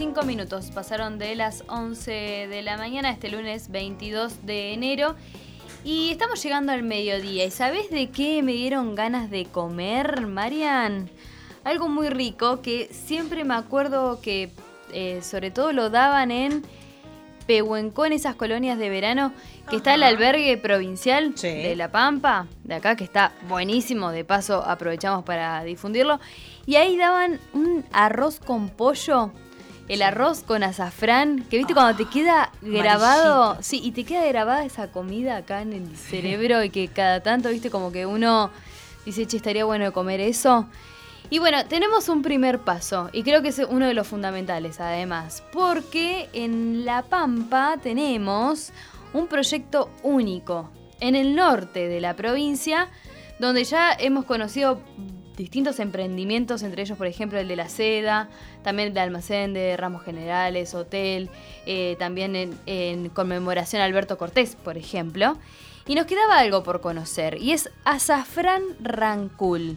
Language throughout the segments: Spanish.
5 minutos pasaron de las 11 de la mañana, este lunes 22 de enero. Y estamos llegando al mediodía. ¿Y sabés de qué me dieron ganas de comer, Marian? Algo muy rico que siempre me acuerdo que sobre todo lo daban en Pehuencó, en esas colonias de verano, que está el albergue provincial de La Pampa, de acá, que está buenísimo. De paso aprovechamos para difundirlo. Y ahí daban un arroz con pollo. El arroz con azafrán, que viste cuando te queda grabado, amarillito. Sí, y te queda grabada esa comida acá en el cerebro y que cada tanto, viste, como que uno dice, che, estaría bueno comer eso. Y bueno, tenemos un primer paso y creo que es uno de los fundamentales además, porque en La Pampa tenemos un proyecto único en el norte de la provincia, donde ya hemos conocido distintos emprendimientos, entre ellos, por ejemplo, el de la seda, también el de almacén de ramos generales, hotel, también en conmemoración a Alberto Cortés, por ejemplo. Y nos quedaba algo por conocer, y es Azafrán Rancul.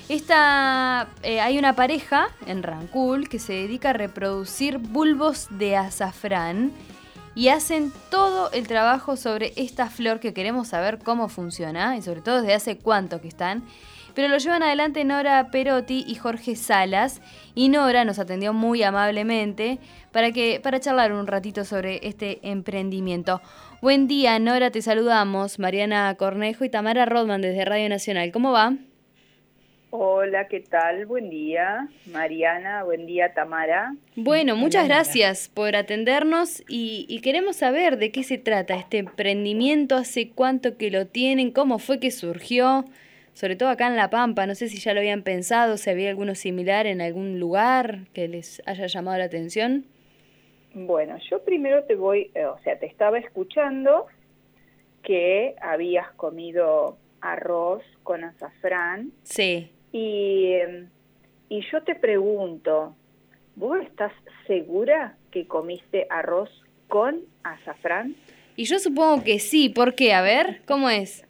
Hay una pareja en Rancul que se dedica a reproducir bulbos de azafrán y hacen todo el trabajo sobre esta flor que queremos saber cómo funciona y sobre todo desde hace cuánto que están. Pero lo llevan adelante Nora Perotti y Jorge Salas, y Nora nos atendió muy amablemente para charlar un ratito sobre este emprendimiento. Buen día, Nora, te saludamos. Mariana Cornejo y Tamara Rodman desde Radio Nacional. ¿Cómo va? Hola, ¿qué tal? Buen día, Mariana. Buen día, Tamara. Bueno, muchas gracias por atendernos y queremos saber de qué se trata este emprendimiento, hace cuánto que lo tienen, cómo fue que surgió. Sobre todo acá en La Pampa, no sé si ya lo habían pensado, si había alguno similar en algún lugar que les haya llamado la atención. Bueno, yo primero te estaba escuchando que habías comido arroz con azafrán. Sí. Y yo te pregunto, ¿vos estás segura que comiste arroz con azafrán? Y yo supongo que sí, ¿por qué? A ver, ¿cómo es?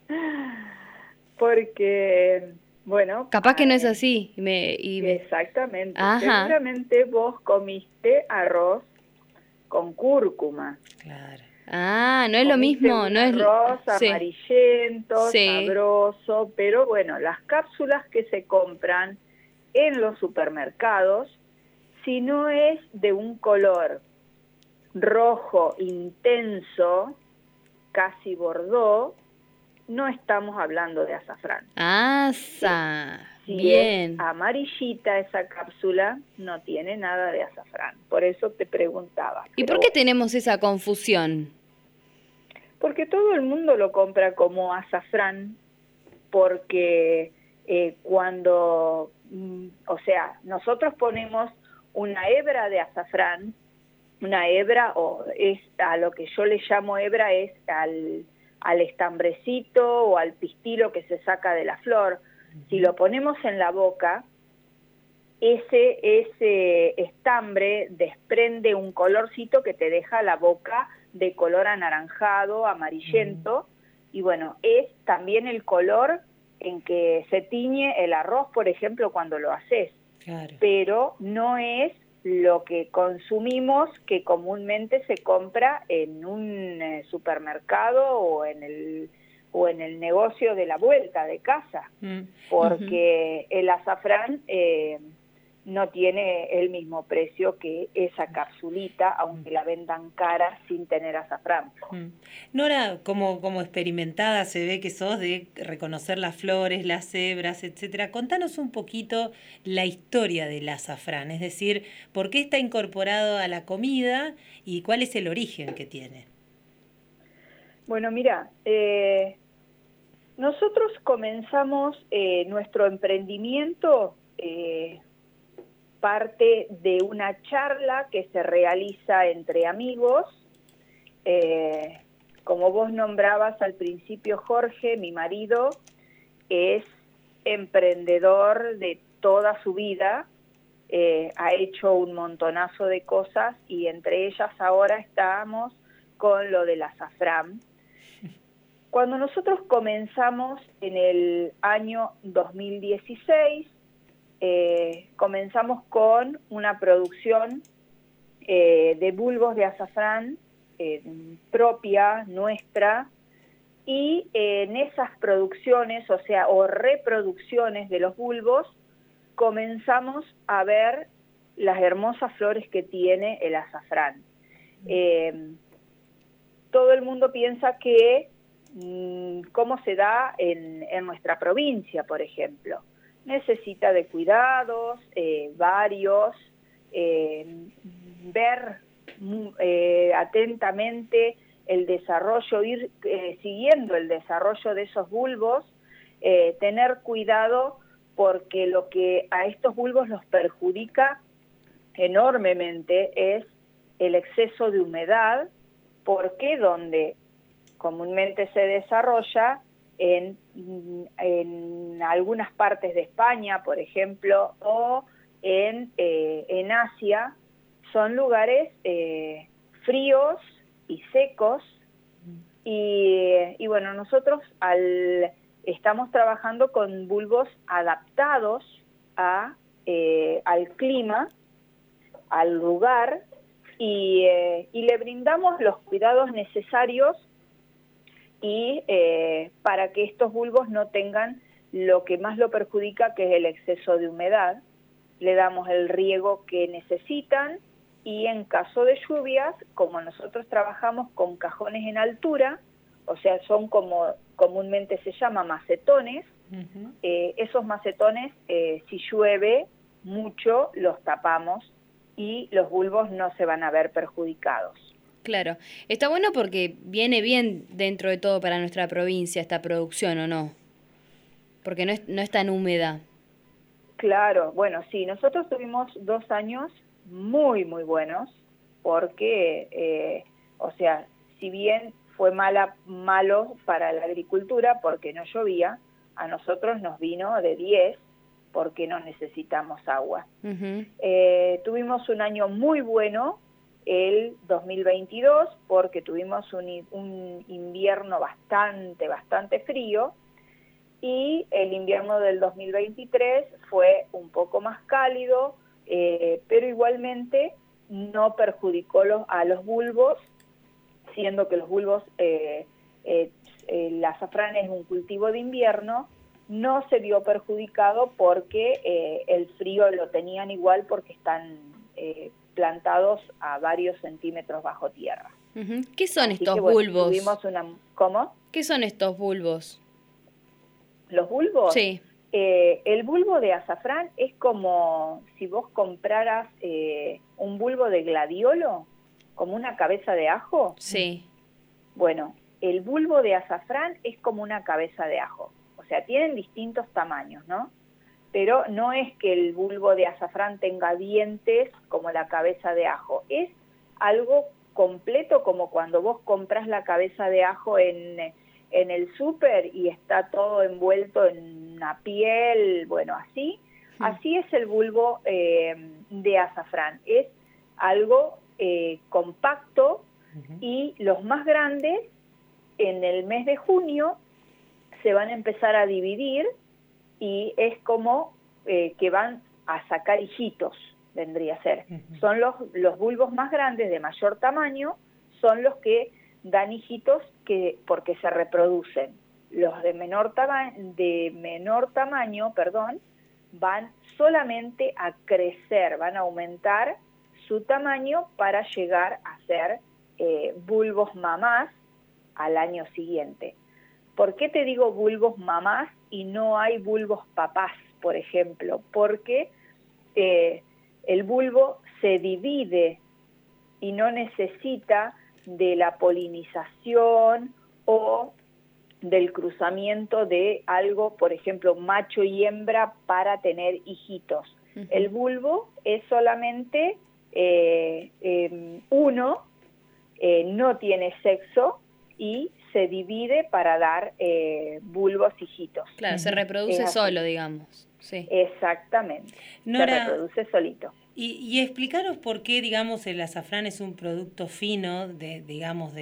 Porque, bueno... Capaz que no es así. Exactamente. Ajá. Seguramente vos comiste arroz con cúrcuma. Claro. Ah, no es lo mismo. No es arroz amarillento, sí, sabroso, pero bueno, las cápsulas que se compran en los supermercados, si no es de un color rojo intenso, casi bordó, no estamos hablando de azafrán. Si bien. es amarillita esa cápsula, no tiene nada de azafrán. Por eso te preguntaba. ¿Y por qué tenemos esa confusión? Porque todo el mundo lo compra como azafrán, porque nosotros ponemos una hebra de azafrán, una hebra, o es a lo que yo le llamo hebra, es al estambrecito o al pistilo que se saca de la flor. Si lo ponemos en la boca, ese estambre desprende un colorcito que te deja la boca de color anaranjado, amarillento, y bueno, es también el color en que se tiñe el arroz, por ejemplo, cuando lo haces. Claro. Pero no es lo que consumimos, que comúnmente se compra en un supermercado o en el negocio de la vuelta de casa, porque el azafrán no tiene el mismo precio que esa capsulita, aunque la vendan cara sin tener azafrán. Nora, como experimentada, se ve que sos de reconocer las flores, las hebras, etcétera. Contanos un poquito la historia del azafrán, es decir, por qué está incorporado a la comida y cuál es el origen que tiene. Bueno, mira, nosotros comenzamos nuestro emprendimiento parte de una charla que se realiza entre amigos. Como vos nombrabas al principio, Jorge, mi marido, es emprendedor de toda su vida, ha hecho un montonazo de cosas y entre ellas ahora estamos con lo del azafrán. Cuando nosotros comenzamos en el año 2016, comenzamos con una producción de bulbos de azafrán propia, nuestra, y en esas producciones, o reproducciones de los bulbos, comenzamos a ver las hermosas flores que tiene el azafrán. Todo el mundo piensa que cómo se da en nuestra provincia, por ejemplo. Necesita de cuidados, varios, ver atentamente el desarrollo, ir siguiendo el desarrollo de esos bulbos, tener cuidado porque lo que a estos bulbos los perjudica enormemente es el exceso de humedad, porque donde comúnmente se desarrolla en algunas partes de España, por ejemplo, o en Asia, son lugares fríos y secos, y bueno, nosotros estamos trabajando con bulbos adaptados al clima, al lugar, y le brindamos los cuidados necesarios y para que estos bulbos no tengan lo que más lo perjudica, que es el exceso de humedad. Le damos el riego que necesitan, y en caso de lluvias, como nosotros trabajamos con cajones en altura, o sea, son como comúnmente se llama macetones, esos macetones, si llueve mucho, los tapamos y los bulbos no se van a ver perjudicados. Claro, está bueno porque viene bien dentro de todo para nuestra provincia esta producción, ¿o no? Porque no es tan húmeda. Claro, bueno, sí, nosotros tuvimos 2 años muy, muy buenos, porque, o sea, si bien fue malo para la agricultura porque no llovía, a nosotros nos vino de 10 porque no necesitamos agua. Tuvimos un año muy bueno, el 2022, porque tuvimos un invierno bastante frío, y el invierno del 2023 fue un poco más cálido, pero igualmente no perjudicó a los bulbos, siendo que los bulbos, el azafrán es un cultivo de invierno, no se vio perjudicado porque el frío lo tenían igual, porque están plantados a varios centímetros bajo tierra. ¿Qué son Así estos que, bueno, bulbos? ¿Cómo? ¿Qué son estos bulbos? ¿Los bulbos? Sí. El bulbo de azafrán es como si vos compraras un bulbo de gladiolo, como una cabeza de ajo. Sí. Bueno, el bulbo de azafrán es como una cabeza de ajo. O sea, tienen distintos tamaños, ¿no? Pero no es que el bulbo de azafrán tenga dientes como la cabeza de ajo. Es algo completo, como cuando vos compras la cabeza de ajo en el súper y está todo envuelto en una piel, bueno, así. Así es el bulbo de azafrán. Es algo compacto, y los más grandes en el mes de junio se van a empezar a dividir, y es como que van a sacar hijitos, vendría a ser. Son los bulbos más grandes, de mayor tamaño, son los que dan hijitos porque se reproducen. Los de menor tamaño, van solamente a crecer, van a aumentar su tamaño para llegar a ser bulbos mamás al año siguiente. ¿Por qué te digo bulbos mamás y no hay bulbos papás, por ejemplo? Porque el bulbo se divide y no necesita de la polinización o del cruzamiento de algo, por ejemplo, macho y hembra, para tener hijitos. El bulbo es solamente uno, no tiene sexo y se divide para dar bulbos hijitos. Claro, se reproduce solo, digamos. Sí. Exactamente. Nora, se reproduce solito. Y explicaros por qué, digamos, el azafrán es un producto fino, digamos,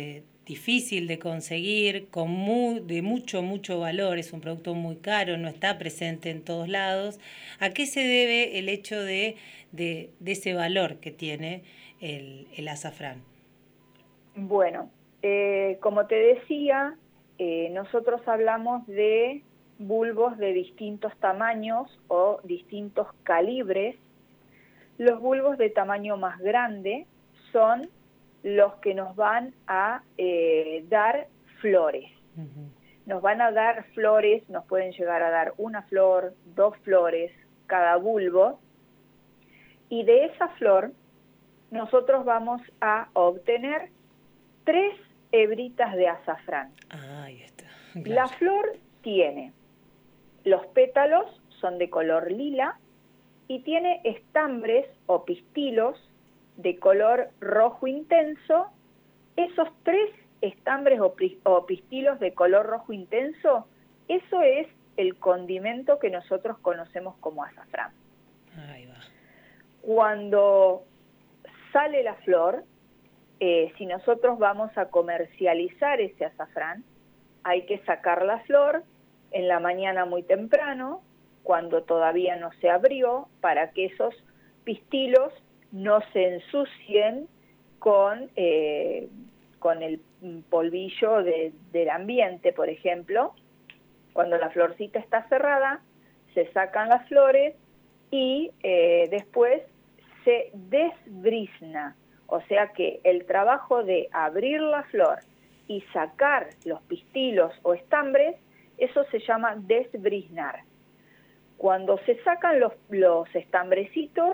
difícil de conseguir, de mucho valor, es un producto muy caro, no está presente en todos lados. ¿A qué se debe el hecho de ese valor que tiene el azafrán? Bueno, como te decía, nosotros hablamos de bulbos de distintos tamaños o distintos calibres. Los bulbos de tamaño más grande son los que nos van a dar flores. Uh-huh. Nos van a dar flores, nos pueden llegar a dar una flor, 2 flores cada bulbo, y de esa flor nosotros vamos a obtener 3 hebritas de azafrán. Ahí está. Claro. La flor tiene, los pétalos son de color lila y tiene estambres o pistilos de color rojo intenso. Esos 3 estambres o pistilos de color rojo intenso, eso es el condimento que nosotros conocemos como azafrán. Ahí va. Cuando sale la flor, si nosotros vamos a comercializar ese azafrán, hay que sacar la flor en la mañana muy temprano, cuando todavía no se abrió, para que esos pistilos no se ensucien con el polvillo del ambiente, por ejemplo. Cuando la florcita está cerrada, se sacan las flores y después se desbrizna. O sea que el trabajo de abrir la flor y sacar los pistilos o estambres, eso se llama desbriznar. Cuando se sacan los estambrecitos,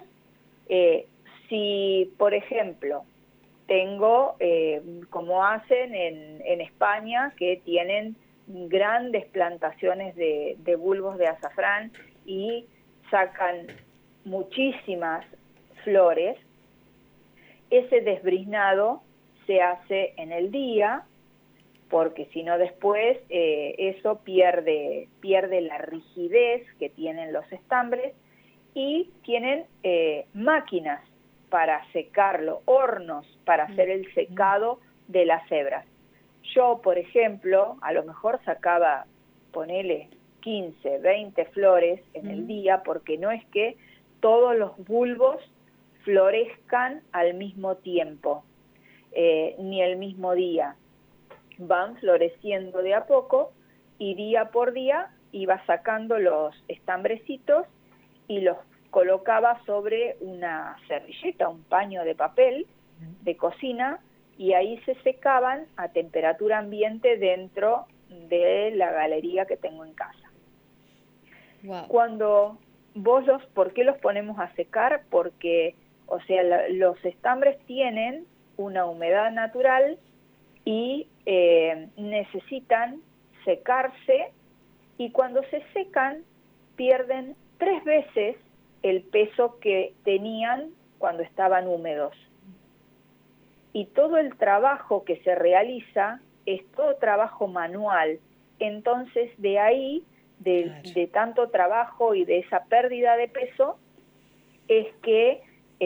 si, por ejemplo, tengo, como hacen en España, que tienen grandes plantaciones de bulbos de azafrán y sacan muchísimas flores, ese desbriznado se hace en el día, porque si no después eso pierde la rigidez que tienen los estambres, y tienen máquinas para secarlo, hornos para hacer el secado de las hebras. Yo, por ejemplo, a lo mejor sacaba, ponele 15, 20 flores en el día, porque no es que todos los bulbos florezcan al mismo tiempo, ni el mismo día. Van floreciendo de a poco y día por día iba sacando los estambrecitos y los colocaba sobre una servilleta, un paño de papel de cocina, y ahí se secaban a temperatura ambiente dentro de la galería que tengo en casa. Wow. Cuando ¿por qué los ponemos a secar? Porque, o sea, los estambres tienen una humedad natural y necesitan secarse, y cuando se secan pierden 3 veces el peso que tenían cuando estaban húmedos. Y todo el trabajo que se realiza es todo trabajo manual. Entonces, de ahí, de tanto trabajo y de esa pérdida de peso, es que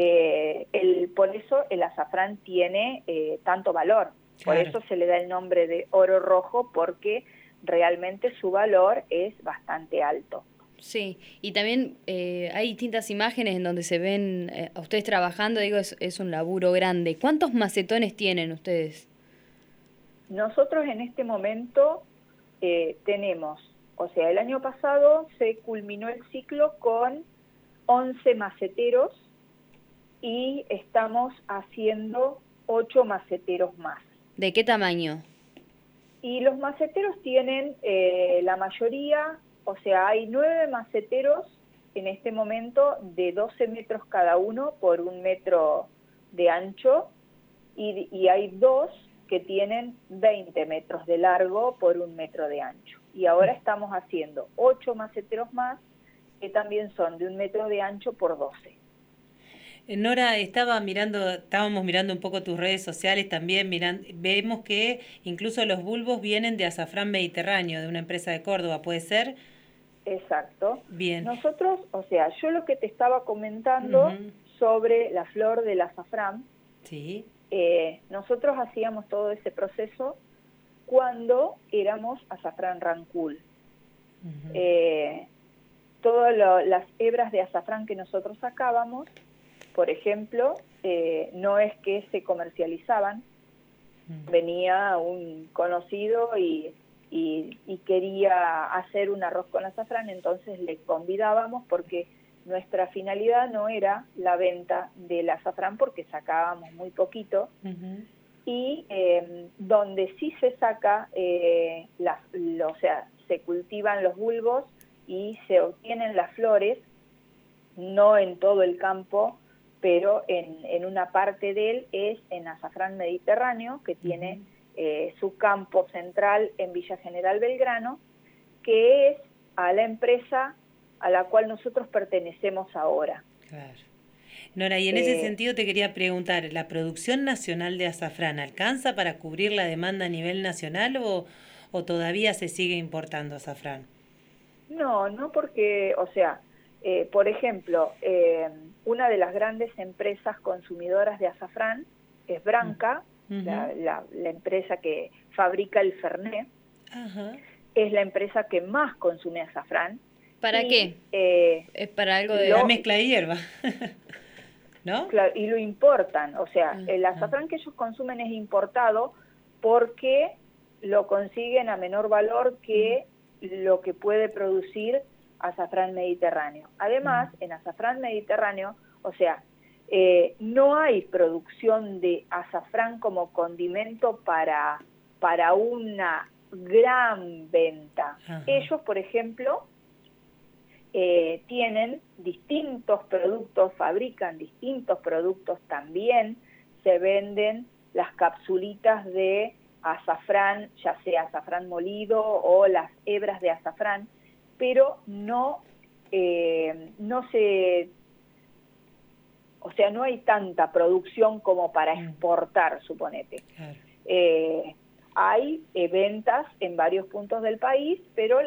por eso el azafrán tiene tanto valor. Por eso se le da el nombre de oro rojo, porque realmente su valor es bastante alto. Sí, y también hay distintas imágenes en donde se ven a ustedes trabajando. Digo, es un laburo grande. ¿Cuántos macetones tienen ustedes? Nosotros en este momento tenemos, o sea, el año pasado se culminó el ciclo con 11 maceteros y estamos haciendo 8 maceteros más. ¿De qué tamaño? Y los maceteros tienen la mayoría, o sea, hay 9 maceteros en este momento de 12 metros cada uno por 1 metro de ancho, y hay 2 que tienen 20 metros de largo por 1 metro de ancho. Y ahora estamos haciendo 8 maceteros más, que también son de 1 metro de ancho por 12. Nora, estábamos mirando un poco tus redes sociales también, vemos que incluso los bulbos vienen de azafrán mediterráneo, de una empresa de Córdoba, ¿puede ser? Exacto. Bien. Nosotros, o sea, yo lo que te estaba comentando sobre la flor del azafrán, sí, nosotros hacíamos todo ese proceso cuando éramos Azafrán Rancul. Todas las hebras de azafrán que nosotros sacábamos, por ejemplo, no es que se comercializaban. Venía un conocido y quería hacer un arroz con azafrán, entonces le convidábamos porque nuestra finalidad no era la venta del azafrán porque sacábamos muy poquito. Y donde sí se saca, o sea, se cultivan los bulbos y se obtienen las flores, no en todo el campo, pero en una parte de él es en Azafrán Mediterráneo, que tiene su campo central en Villa General Belgrano, que es a la empresa a la cual nosotros pertenecemos ahora. Claro. Nora, y en ese sentido te quería preguntar, ¿la producción nacional de azafrán alcanza para cubrir la demanda a nivel nacional o todavía se sigue importando azafrán? No porque, o sea, por ejemplo, una de las grandes empresas consumidoras de azafrán es Branca, la empresa que fabrica el Fernet. Es la empresa que más consume azafrán. ¿Para qué? ¿Es para algo de la mezcla de hierba? ¿No? Claro, y lo importan, o sea, el azafrán que ellos consumen es importado porque lo consiguen a menor valor que lo que puede producir azafrán mediterráneo. Además, en azafrán mediterráneo, o sea, no hay producción de azafrán como condimento para una gran venta. Ellos, por ejemplo, tienen distintos productos, fabrican distintos productos también, se venden las capsulitas de azafrán, ya sea azafrán molido o las hebras de azafrán, pero no hay tanta producción como para exportar, suponete. Claro. Hay ventas en varios puntos del país, pero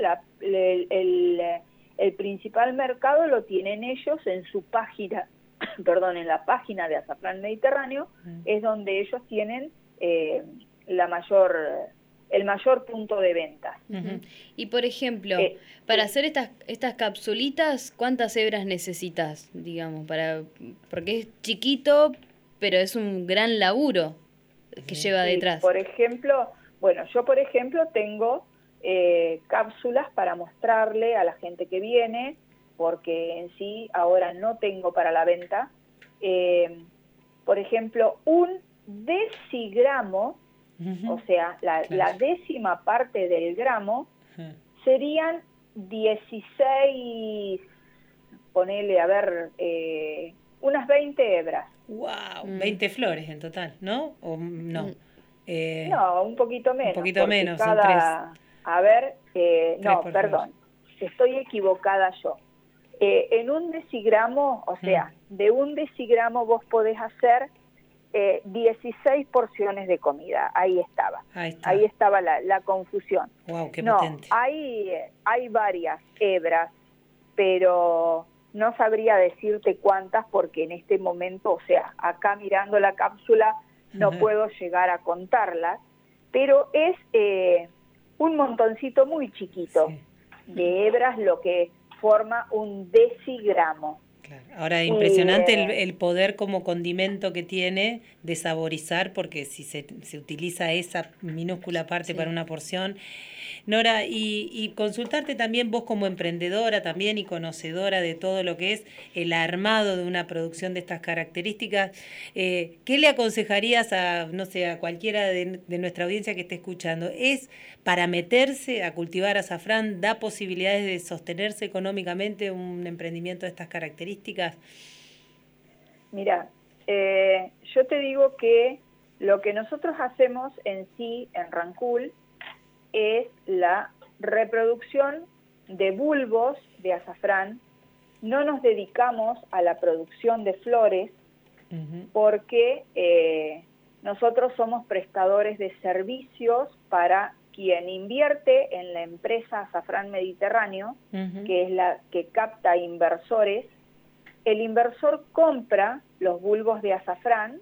el principal mercado lo tienen ellos en su página, en la página de Azafrán Mediterráneo, es donde ellos tienen el mayor punto de venta. Y por ejemplo, para hacer estas capsulitas, ¿cuántas hebras necesitas, digamos? Porque es chiquito, pero es un gran laburo que lleva detrás. Por ejemplo, yo por ejemplo tengo cápsulas para mostrarle a la gente que viene, porque en sí ahora no tengo para la venta. Por ejemplo, un decigramo, o sea, la décima parte del gramo, serían 16, ponele, unas 20 hebras. ¡Wow! 20 flores en total, ¿no? ¿O no? No, un poquito menos. Un poquito menos, son 3. Perdón, estoy equivocada yo. En un decigramo, o sea, de un decigramo vos podés hacer 16 porciones de comida. Ahí estaba la confusión. Wow, qué potente. Hay varias hebras, pero no sabría decirte cuántas porque en este momento, o sea, acá mirando la cápsula no puedo llegar a contarlas, pero es un montoncito muy chiquito de hebras lo que forma un decigramo. Claro. Ahora, impresionante el poder como condimento que tiene de saborizar, porque si se utiliza esa minúscula parte para una porción. Nora, y consultarte también vos como emprendedora también y conocedora de todo lo que es el armado de una producción de estas características, ¿qué le aconsejarías a cualquiera de nuestra audiencia que esté escuchando? ¿Es para meterse a cultivar azafrán, da posibilidades de sostenerse económicamente un emprendimiento de estas características? Mira, yo te digo que lo que nosotros hacemos en sí, en Rancul, es la reproducción de bulbos de azafrán. No nos dedicamos a la producción de flores porque nosotros somos prestadores de servicios para quien invierte en la empresa Azafrán Mediterráneo, que es la que capta inversores. El inversor compra los bulbos de azafrán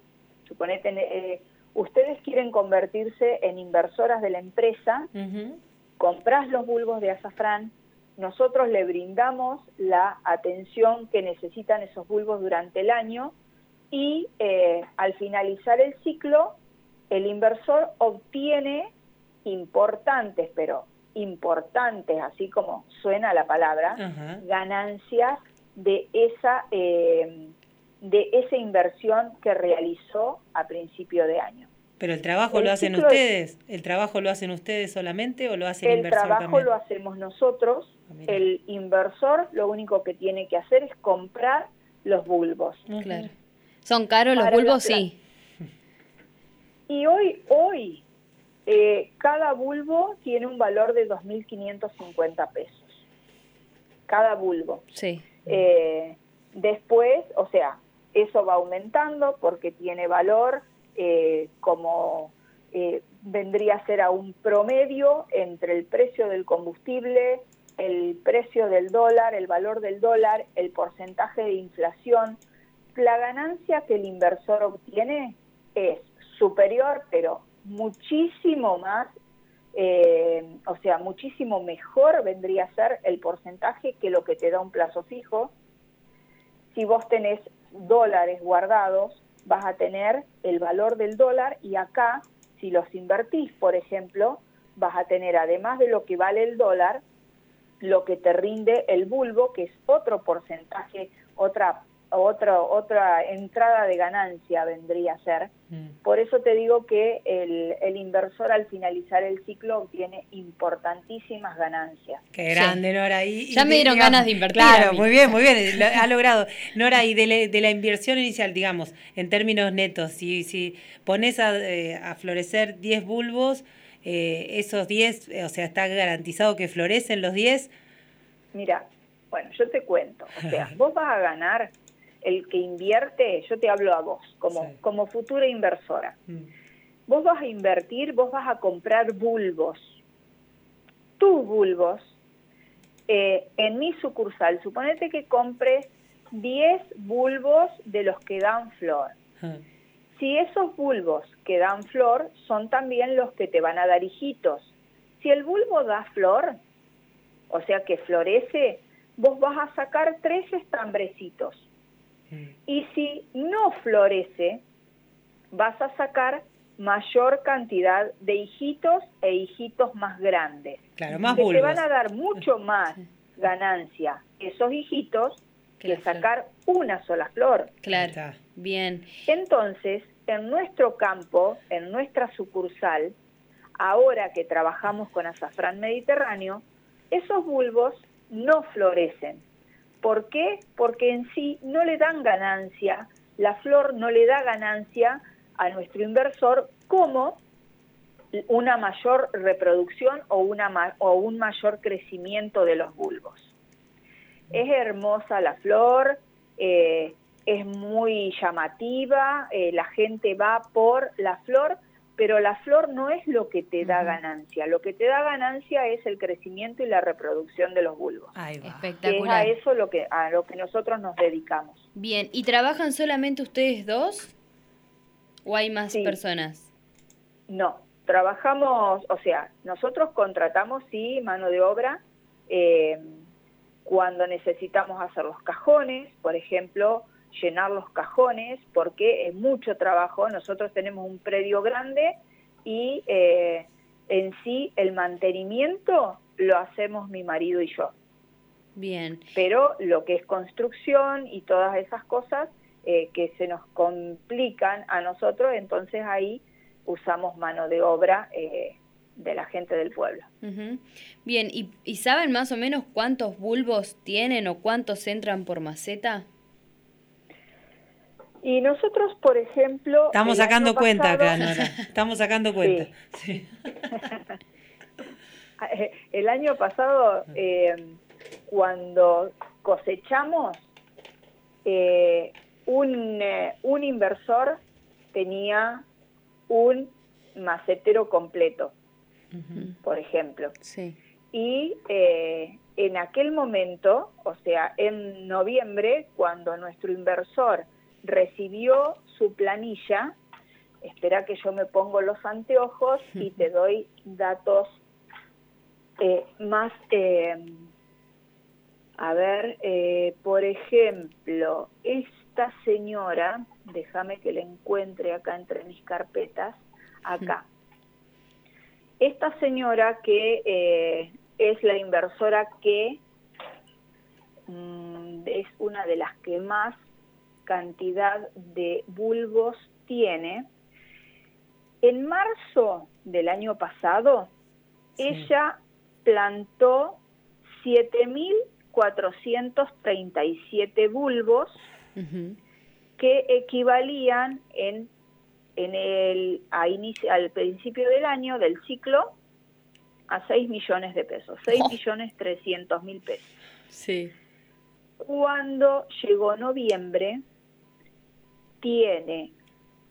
Suponete, ustedes quieren convertirse en inversoras de la empresa, comprás los bulbos de azafrán, nosotros le brindamos la atención que necesitan esos bulbos durante el año y al finalizar el ciclo, el inversor obtiene importantes, así como suena la palabra, ganancias de esa inversión que realizó a principio de año. ¿Pero el trabajo lo hacen ustedes? ¿El trabajo lo hacen ustedes solamente o lo hace el inversor también? El trabajo lo hacemos nosotros. El inversor lo único que tiene que hacer es comprar los bulbos. Claro. ¿Son caros los bulbos? Sí. Y hoy cada bulbo tiene un valor de 2.550 pesos. Cada bulbo. Sí. Después, o sea, eso va aumentando porque tiene valor como vendría a ser a un promedio entre el precio del combustible, el precio del dólar, el valor del dólar, el porcentaje de inflación. La ganancia que el inversor obtiene es superior, pero muchísimo más, o sea, muchísimo mejor vendría a ser el porcentaje que lo que te da un plazo fijo. Si vos tenés dólares guardados, vas a tener el valor del dólar y acá, si los invertís, por ejemplo, vas a tener, además de lo que vale el dólar, lo que te rinde el bulbo, que es otro porcentaje, otra entrada de ganancia vendría a ser. Por eso te digo que el inversor al finalizar el ciclo obtiene importantísimas ganancias. Qué grande, Nora. Ya me dieron ganas de invertir. Claro, muy bien, ha logrado. Nora, y de la inversión inicial, digamos, en términos netos, si pones a florecer 10 bulbos, esos 10, o sea, ¿está garantizado que florecen los 10? Mira, bueno, yo te cuento, o sea, vos vas a ganar. El que invierte, yo te hablo a vos, como futura inversora. Vos vas a invertir, vos vas a comprar bulbos. Tus bulbos, en mi sucursal, suponete que compres 10 bulbos de los que dan flor. Si esos bulbos que dan flor son también los que te van a dar hijitos. Si el bulbo da flor, o sea que florece, vos vas a sacar 3 estambrecitos. Y si no florece, vas a sacar mayor cantidad de hijitos e hijitos más grandes. Claro, más que bulbos. Te van a dar mucho más ganancia esos hijitos que sacar una sola flor. Claro, bien. Entonces, en nuestro campo, en nuestra sucursal, ahora que trabajamos con Azafrán Mediterráneo, esos bulbos no florecen. ¿Por qué? Porque en sí no le dan ganancia, la flor no le da ganancia a nuestro inversor como una mayor reproducción o un mayor crecimiento de los bulbos. Es hermosa la flor, es muy llamativa, la gente va por la flor, pero la flor no es lo que te da ganancia. Lo que te da ganancia es el crecimiento y la reproducción de los bulbos. Ahí va. Espectacular. Que es a eso a lo que nosotros nos dedicamos. Bien, ¿y trabajan solamente ustedes dos? ¿O hay más personas? No, trabajamos, o sea, nosotros contratamos, sí, mano de obra, cuando necesitamos hacer los cajones, por ejemplo, llenar los cajones, porque es mucho trabajo. Nosotros tenemos un predio grande y en sí el mantenimiento lo hacemos mi marido y yo. Bien. Pero lo que es construcción y todas esas cosas que se nos complican a nosotros, entonces ahí usamos mano de obra de la gente del pueblo. Bien, ¿y saben más o menos cuántos bulbos tienen o cuántos entran por maceta? Y nosotros, por ejemplo... Estamos sacando cuenta acá, Nora. Estamos sacando cuenta. Sí. El año pasado, cuando cosechamos, un inversor tenía un macetero completo, por ejemplo. Sí. Y en aquel momento, o sea, en noviembre, cuando nuestro inversor recibió su planilla, espera que yo me pongo los anteojos y te doy datos más, por ejemplo, esta señora, déjame que la encuentre acá entre mis carpetas, acá. Esta señora que es la inversora que es una de las que más cantidad de bulbos tiene. En marzo del año pasado, ella plantó 7.437 bulbos que equivalían al principio del año, del ciclo, a 6 millones de pesos, 6.300.000 pesos. Sí. Cuando llegó noviembre, tiene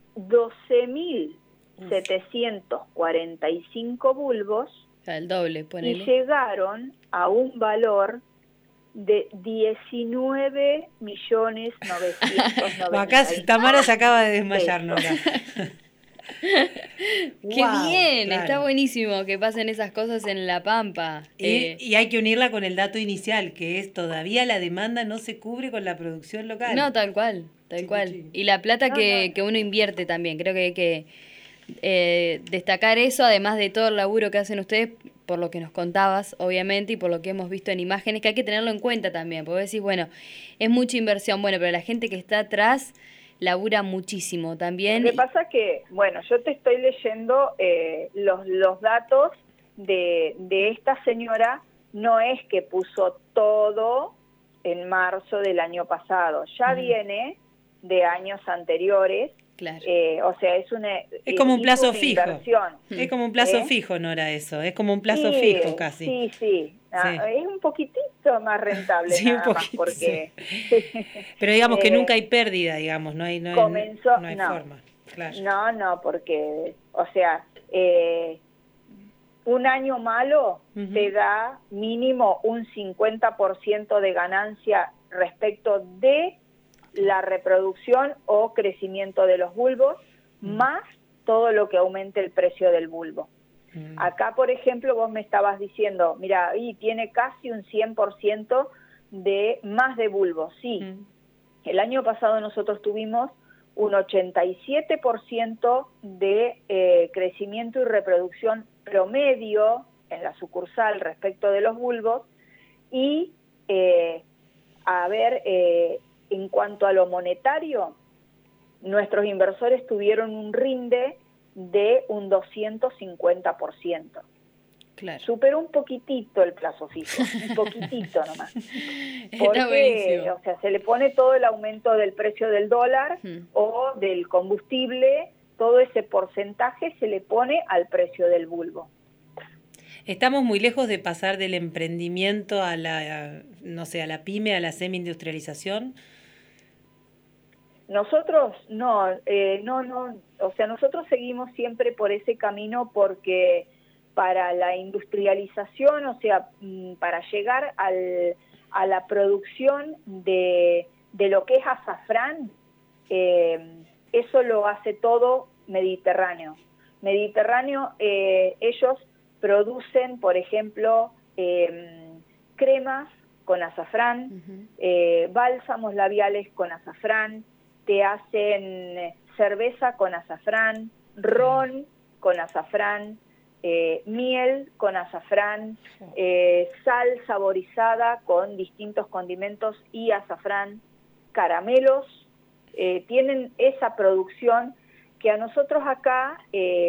12.745 bulbos, el doble, ponele. y llegaron a un valor de 19.990.000. Acá Tamara se acaba de desmayar, Nora. ¡Qué bien! Claro. Está buenísimo que pasen esas cosas en La Pampa. Y hay que unirla con el dato inicial, que es todavía la demanda no se cubre con la producción local. No, tal cual. Y la plata que uno invierte también. Creo que hay que destacar eso, además de todo el laburo que hacen ustedes, por lo que nos contabas, obviamente, y por lo que hemos visto en imágenes, que hay que tenerlo en cuenta también, porque decís, bueno, es mucha inversión, bueno, pero la gente que está atrás labura muchísimo también. Lo que pasa es que, bueno, yo te estoy leyendo los datos de esta señora, no es que puso todo en marzo del año pasado, ya viene de años anteriores. Claro. O sea, es como un plazo fijo. Inversión. Es como un plazo fijo, Nora, eso. Es como un plazo fijo casi. Sí. Es un poquitito más rentable, nada más, porque... Pero digamos que nunca hay pérdida, digamos, no hay forma. Claro. No, porque, o sea, un año malo te da mínimo un 50% de ganancia respecto de la reproducción o crecimiento de los bulbos, más todo lo que aumente el precio del bulbo. Acá, por ejemplo, vos me estabas diciendo, mira, tiene casi un 100% de más de bulbos. Sí, el año pasado nosotros tuvimos un 87% de crecimiento y reproducción promedio en la sucursal respecto de los bulbos, y en cuanto a lo monetario, nuestros inversores tuvieron un rinde de un 250%. Claro. Superó un poquitito el plazo fijo, un poquitito nomás. Porque, o sea, se le pone todo el aumento del precio del dólar o del combustible, todo ese porcentaje se le pone al precio del bulbo. ¿Estamos muy lejos de pasar del emprendimiento a la pyme, a la semi-industrialización? Nosotros no, o sea, nosotros seguimos siempre por ese camino, porque para la industrialización, o sea, para llegar a la producción de lo que es azafrán, eso lo hace todo Mediterráneo. Ellos producen, por ejemplo, cremas con azafrán, bálsamos labiales con azafrán, te hacen cerveza con azafrán, ron con azafrán, miel con azafrán, sal saborizada con distintos condimentos y azafrán, caramelos, tienen esa producción que a nosotros acá,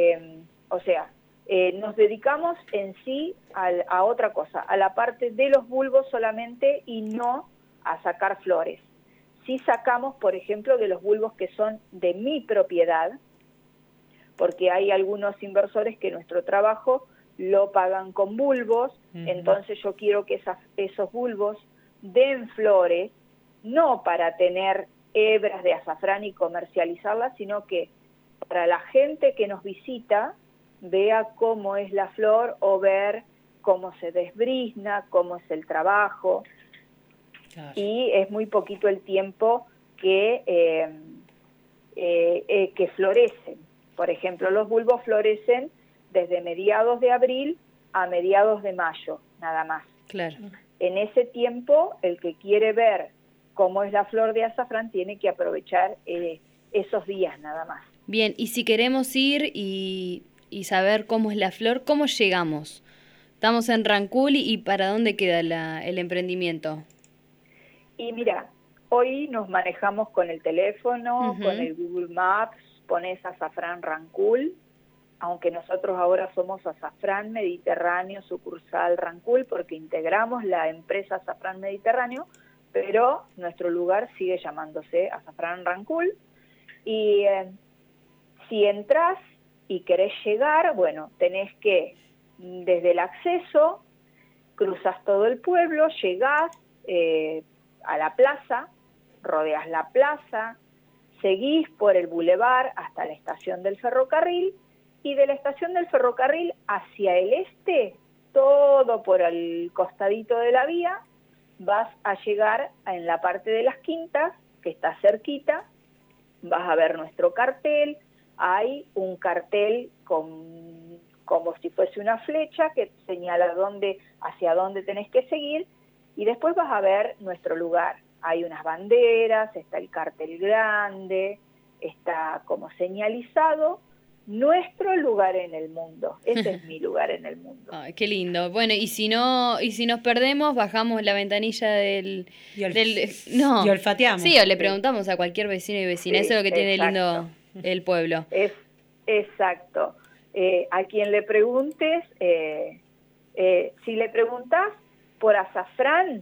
nos dedicamos en sí a otra cosa, a la parte de los bulbos solamente, y no a sacar flores. Sí sacamos, por ejemplo, de los bulbos que son de mi propiedad, porque hay algunos inversores que nuestro trabajo lo pagan con bulbos, entonces yo quiero que esos bulbos den flores, no para tener hebras de azafrán y comercializarlas, sino que para la gente que nos visita vea cómo es la flor, o ver cómo se desbrizna, cómo es el trabajo. Claro. Y es muy poquito el tiempo que florecen. Por ejemplo, los bulbos florecen desde mediados de abril a mediados de mayo, nada más. Claro. En ese tiempo, el que quiere ver cómo es la flor de azafrán tiene que aprovechar esos días nada más. Bien, y si queremos ir y saber cómo es la flor, ¿cómo llegamos? Estamos en Rancul y ¿para dónde queda el emprendimiento? Y mira, hoy nos manejamos con el teléfono, con el Google Maps, pones Azafrán Rancul, aunque nosotros ahora somos Azafrán Mediterráneo, sucursal Rancul, porque integramos la empresa Azafrán Mediterráneo, pero nuestro lugar sigue llamándose Azafrán Rancul. Y si entras y querés llegar, bueno, tenés que, desde el acceso, cruzas todo el pueblo, llegás a la plaza, rodeas la plaza, seguís por el bulevar hasta la estación del ferrocarril, y de la estación del ferrocarril hacia el este, todo por el costadito de la vía, vas a llegar en la parte de las quintas, que está cerquita, vas a ver nuestro cartel. Hay un cartel como si fuese una flecha que señala hacia dónde tenés que seguir, y después vas a ver nuestro lugar. Hay unas banderas, está el cartel grande, está como señalizado nuestro lugar en el mundo. Ese es mi lugar en el mundo. Ay, qué lindo. Bueno, y si nos perdemos, bajamos la ventanilla y olfateamos. Sí, o le preguntamos a cualquier vecino y vecina. Sí, eso es lo que tiene lindo el pueblo. Exacto. A quien le preguntes, si le preguntas por azafrán,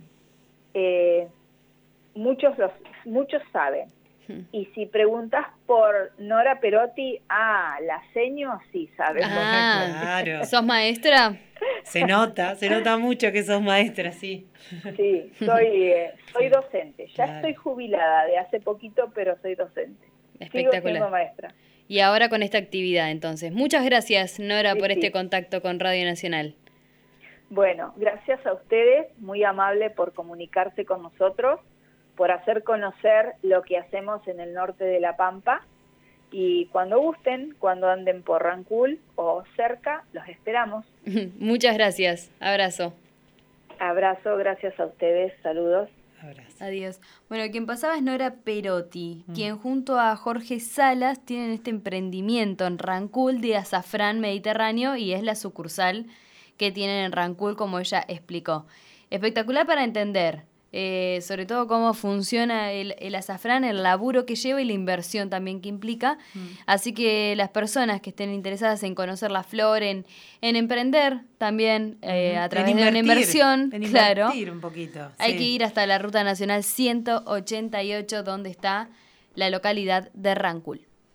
muchos saben. Y si preguntas por Nora Perotti, la seño, sí sabes. Claro. ¿Sos maestra? Se nota mucho que sos maestra, sí. Sí, soy docente. Ya Claro. Estoy jubilada de hace poquito, pero soy docente. Espectacular. Sigo siendo maestra. Y ahora con esta actividad, entonces. Muchas gracias, Nora, por este Sí. contacto con Radio Nacional. Bueno, gracias a ustedes, muy amable por comunicarse con nosotros, por hacer conocer lo que hacemos en el norte de La Pampa, y cuando gusten, cuando anden por Rancul o cerca, los esperamos. Muchas gracias. Abrazo. Abrazo, gracias a ustedes, saludos. Abrazo. Adiós. Bueno, quien pasaba es Nora Perotti, quien junto a Jorge Salas tienen este emprendimiento en Rancul de Azafrán Mediterráneo, y es la sucursal que tienen en Rancul, como ella explicó. Espectacular para entender, sobre todo cómo funciona el azafrán, el laburo que lleva y la inversión también que implica. Así que las personas que estén interesadas en conocer la flor, en emprender también a través de una inversión, claro, un poquito. hay Sí. que ir hasta la Ruta Nacional 188, donde está la localidad de Rancul.